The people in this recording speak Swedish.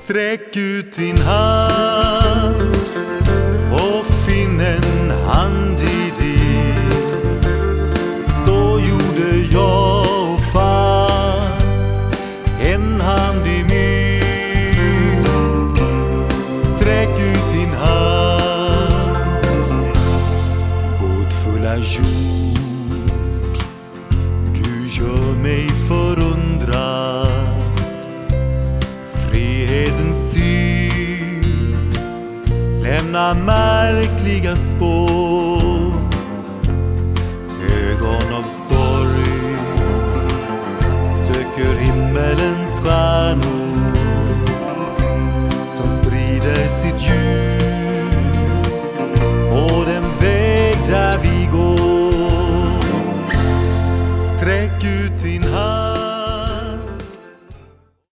Sträck ut din hand och finn en hand i din. Så gjorde jag och far en hand i min. Sträck ut din hand, gåtfulla jord, du gör mig förundrad. Frihetens tid lämnar märkliga spår. Ögon av sorg söker himmelens stjärnor som sprider sitt ljus på den väg där vi går. Sträck ut din hand.